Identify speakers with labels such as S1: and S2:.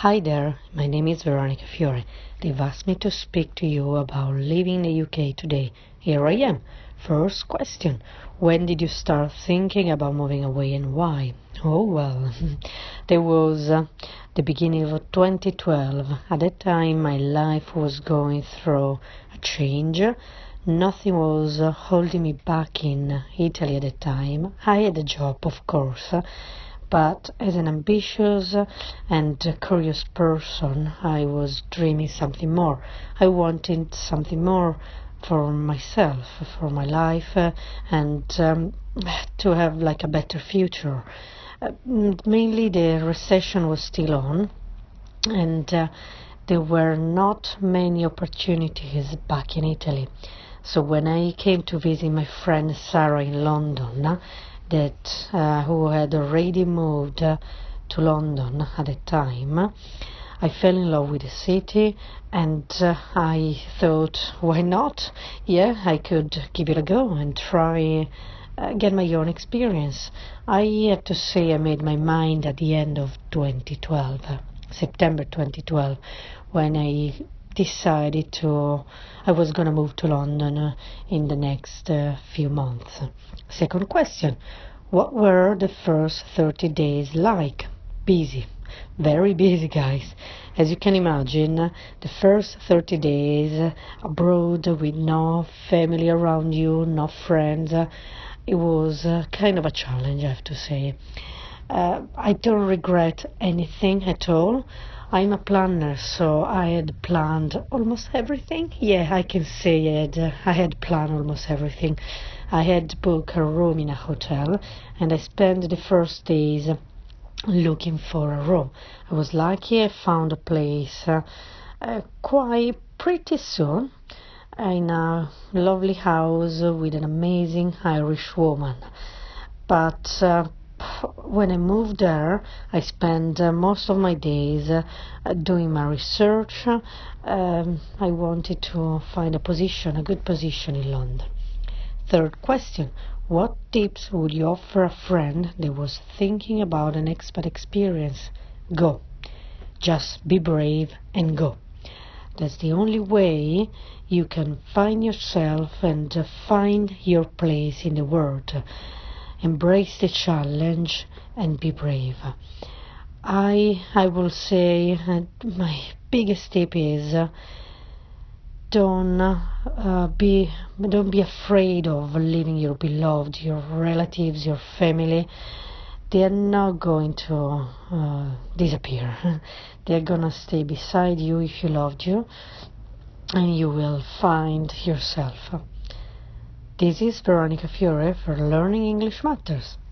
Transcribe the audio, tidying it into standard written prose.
S1: Hi there, my name is Veronica Fiore. They've asked me to speak to you about living in the UK today. Here I am. First question. When did you start thinking about moving away and why? Oh, well, there was the beginning of 2012. At that time, my life was going through a change. Nothing was holding me back in Italy at the time. I had a job, of course. But as an ambitious and curious person, I was dreaming something more. I wanted something more for myself, for my life, and to have like a better future. Mainly the recession was still on, and there were not many opportunities back in Italy. So when I came to visit my friend Sarah in London, who had already moved to London at the time, I fell in love with the city, and I thought, why not? Yeah, I could give it a go and try get my own experience. I have to say I made my mind at the end of 2012, September 2012, when I decided I was going to move to London in the next few months. Second question, what were the first 30 days like? Busy, very busy, guys. As you can imagine, the first 30 days abroad with no family around you, no friends, it was kind of a challenge, I have to say. I don't regret anything at all. I'm a planner, so I had planned almost everything. Yeah, I can say I had planned almost everything. I had booked a room in a hotel, and I spent the first days looking for a room. I was lucky I found a place quite pretty soon in a lovely house with an amazing Irish woman. But when I moved there, I spent most of my days doing my research. I wanted to find a good position in London. Third question, what tips would you offer a friend that was thinking about an expat experience? Go. Just be brave and go. That's the only way you can find yourself and find your place in the world. Embrace the challenge and be brave. I will say my biggest tip is don't be afraid of leaving your beloved, your relatives, your family. They are not going to disappear. They're gonna stay beside you if you loved you, and you will find yourself. This is Veronica Fiore for Learning English Matters.